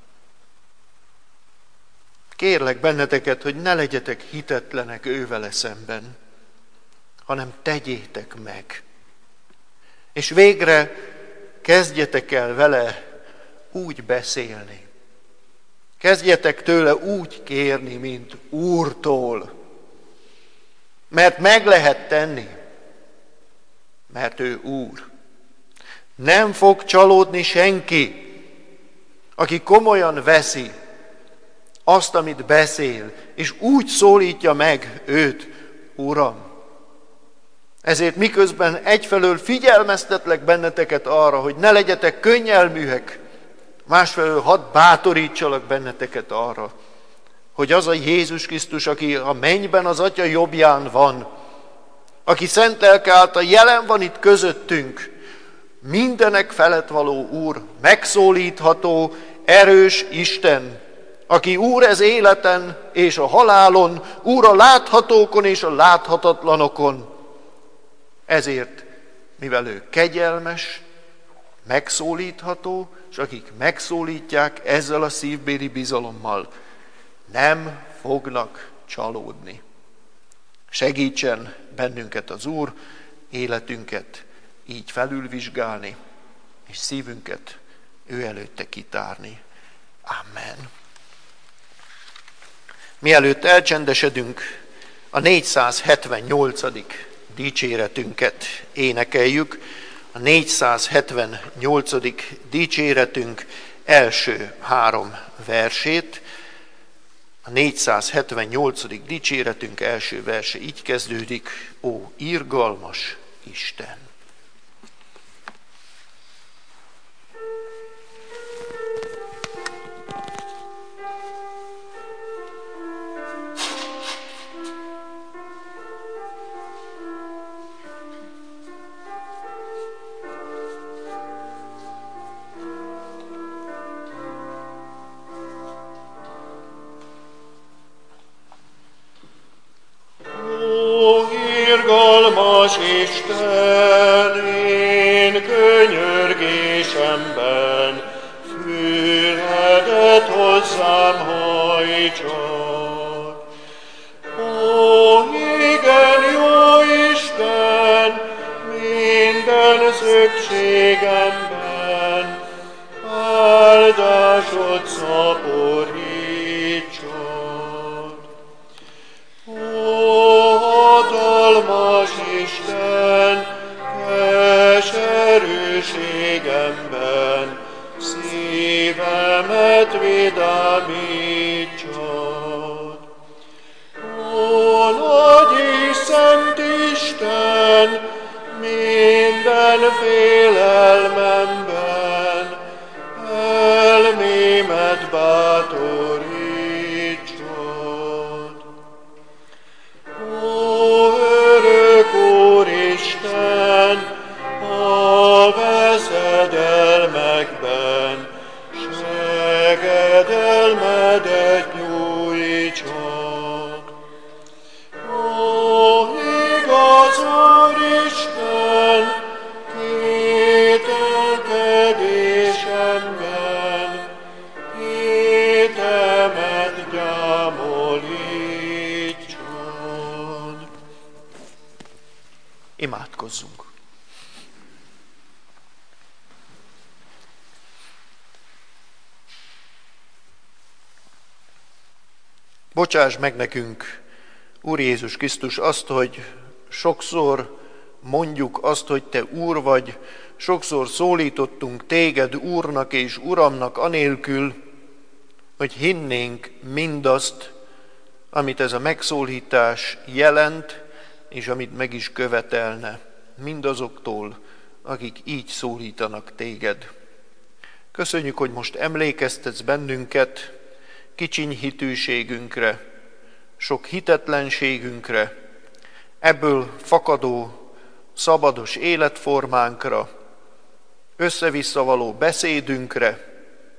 A: Kérlek benneteket, hogy ne legyetek hitetlenek ővele szemben, hanem tegyétek meg. És végre kezdjetek el vele úgy beszélni. Kezdjetek tőle úgy kérni, mint Úrtól. Mert meg lehet tenni, mert ő Úr. Nem fog csalódni senki, aki komolyan veszi azt, amit beszél, és úgy szólítja meg őt, Uram. Ezért miközben egyfelől figyelmeztetlek benneteket arra, hogy ne legyetek könnyelműek, másfelől hadd bátorítsalak benneteket arra, hogy az a Jézus Krisztus, aki a mennyben az Atya jobbján van, aki szent lelke által jelen van itt közöttünk, mindenek felett való Úr, megszólítható, erős Isten, aki Úr ez életen és a halálon, Úr a láthatókon és a láthatatlanokon. Ezért mivel ő kegyelmes, megszólítható, és akik megszólítják ezzel a szívbéli bizalommal, nem fognak csalódni. Segítsen bennünket az Úr, életünket így felülvizsgálni, és szívünket ő előtte kitárni. Amen. Mielőtt elcsendesedünk, a négyszázhetvennyolcadik dicséretünket énekeljük. A négyszázhetvennyolcadik dicséretünk első három versét. A négyszázhetvennyolcadik dicséretünk első verse így kezdődik: Ó, irgalmas Isten!
B: Irgalmas Isten, én könyörgésemben füledet hozzám hajtsad. Ó, igen, jó Isten, minden szükségemben áldásod szaporítsad. Hatalmas Isten, keserűségemben szívemet vidámítsad. Ó, nagy és szent Isten, minden félelmemben elmémet bátorítsad. Úristen, a veszedelmekben segedelmedet nyújtsad. Ó, igaz Úristen, kételkedésemben hitemet gyámolítsad.
A: Imádkozzunk! Bocsáss meg nekünk, Úr Jézus Krisztus, azt, hogy sokszor mondjuk azt, hogy Te Úr vagy, sokszor szólítottunk Téged Úrnak és Uramnak anélkül, hogy hinnénk mindazt, amit ez a megszólítás jelent, és amit meg is követelne mindazoktól, akik így szólítanak Téged. Köszönjük, hogy most emlékeztetsz bennünket kicsiny hitűségünkre, sok hitetlenségünkre, ebből fakadó, szabados életformánkra, össze-vissza való beszédünkre.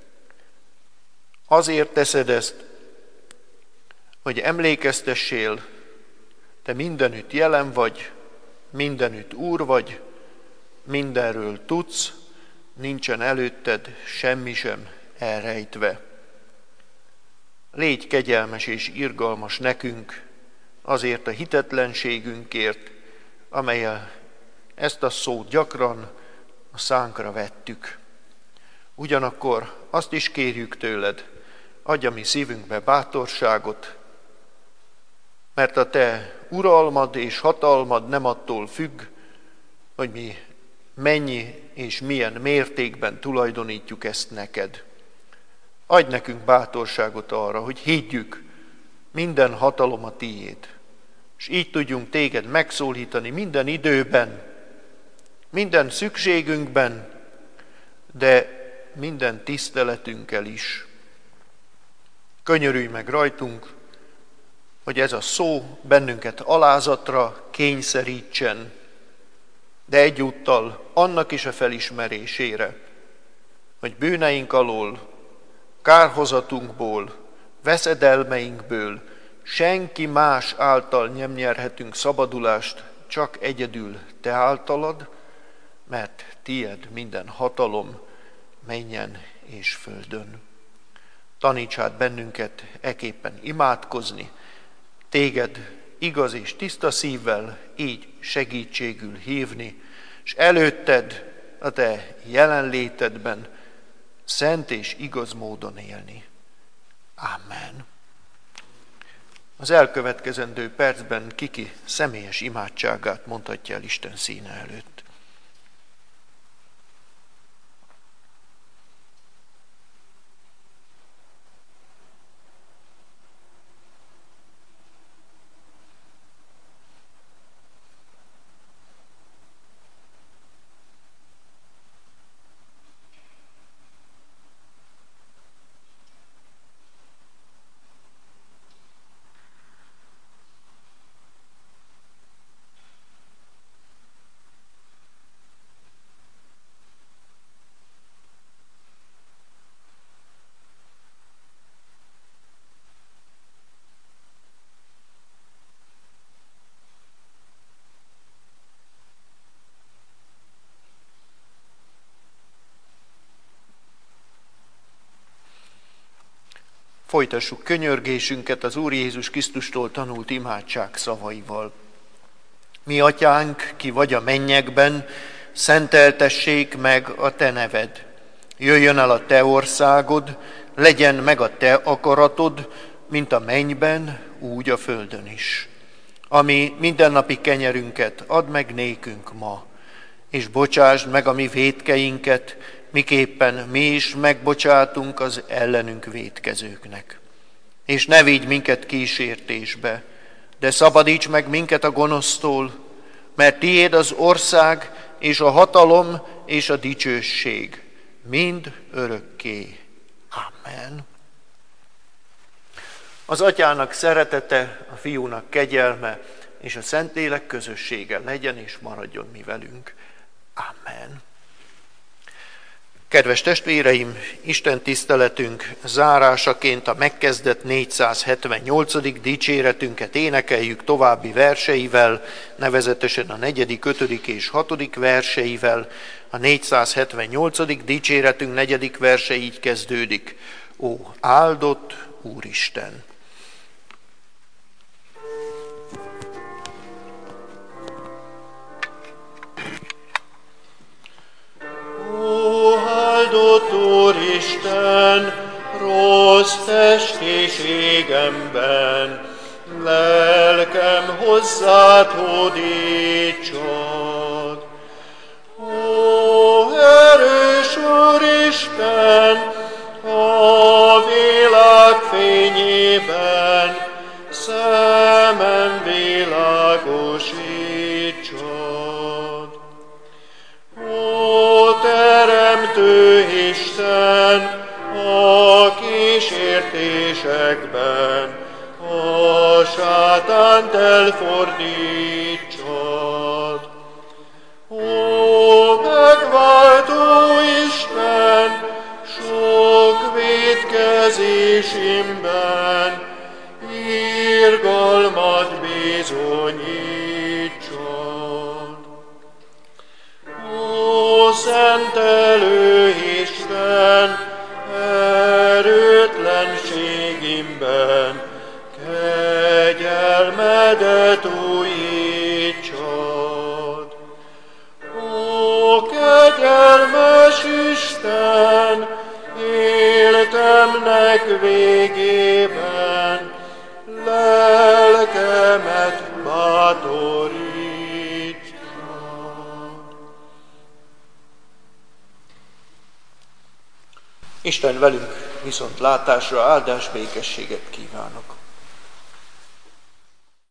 A: Azért teszed ezt, hogy emlékeztessél, Te mindenütt jelen vagy, mindenütt Úr vagy, mindenről tudsz, nincsen előtted semmi sem elrejtve. Légy kegyelmes és irgalmas nekünk azért a hitetlenségünkért, amellyel ezt a szót gyakran a szánkra vettük. Ugyanakkor azt is kérjük tőled, adj a mi szívünkbe bátorságot, mert a Te uralmad és hatalmad nem attól függ, hogy mi mennyi és milyen mértékben tulajdonítjuk ezt neked. Adj nekünk bátorságot arra, hogy higgyük, minden hatalom a Tiéd, és így tudjunk Téged megszólítani minden időben, minden szükségünkben, de minden tiszteletünkkel is. Könyörülj meg rajtunk, hogy ez a szó bennünket alázatra kényszerítsen, de egyúttal annak is a felismerésére, hogy bűneink alól, kárhozatunkból, veszedelmeinkből senki más által nem nyerhetünk szabadulást, csak egyedül Te általad, mert tied minden hatalom, mennyen és földön. Taníts át bennünket eképpen imádkozni, téged igaz és tiszta szívvel így segítségül hívni, és előtted a te jelenlétedben szent és igaz módon élni. Amen. Az elkövetkezendő percben Kiki személyes imádságát mondhatja el Isten színe előtt. Folytassuk könyörgésünket az Úr Jézus Krisztustól tanult imádság szavaival. Mi atyánk, ki vagy a mennyekben, szenteltessék meg a te neved. Jöjjön el a te országod, legyen meg a te akaratod, mint a mennyben, úgy a földön is. Ami mindennapi kenyerünket add meg nékünk ma, és bocsásd meg a mi vétkeinket, miképpen mi is megbocsátunk az ellenünk vétkezőknek. És ne vigy minket kísértésbe, de szabadíts meg minket a gonosztól, mert tiéd az ország, és a hatalom, és a dicsőség, mind örökké. Amen. Az Atyának szeretete, a Fiúnak kegyelme, és a Szentlélek közössége legyen és maradjon mi velünk. Amen. Kedves testvéreim, Isten tiszteletünk zárásaként a megkezdett négyszázhetvennyolcadik dicséretünket énekeljük további verseivel, nevezetesen a negyedik, ötödik és hatodik verseivel. A négyszázhetvennyolcadik dicséretünk negyedik verse így kezdődik. Ó, áldott Úristen!
B: Áldott Úristen, rossz testiségemben, lelkem hozzád hódítsad. Ó, erős Úristen, a világ fényében szemem világosítsad. Ó, Teremtő Isten, a kísértésekben a sátánt elfordítsad. Ó, megváltó Isten, sok vétkezésimben irgalmat bizonyítsad. Ó, szentelő Isten, erőtlenségimben kegyelmedet újítsad. Ó, kegyelmes Isten, életemnek végében lelkemet bátorítsad.
A: Isten velünk viszont látásra, áldás, békességet kívánok.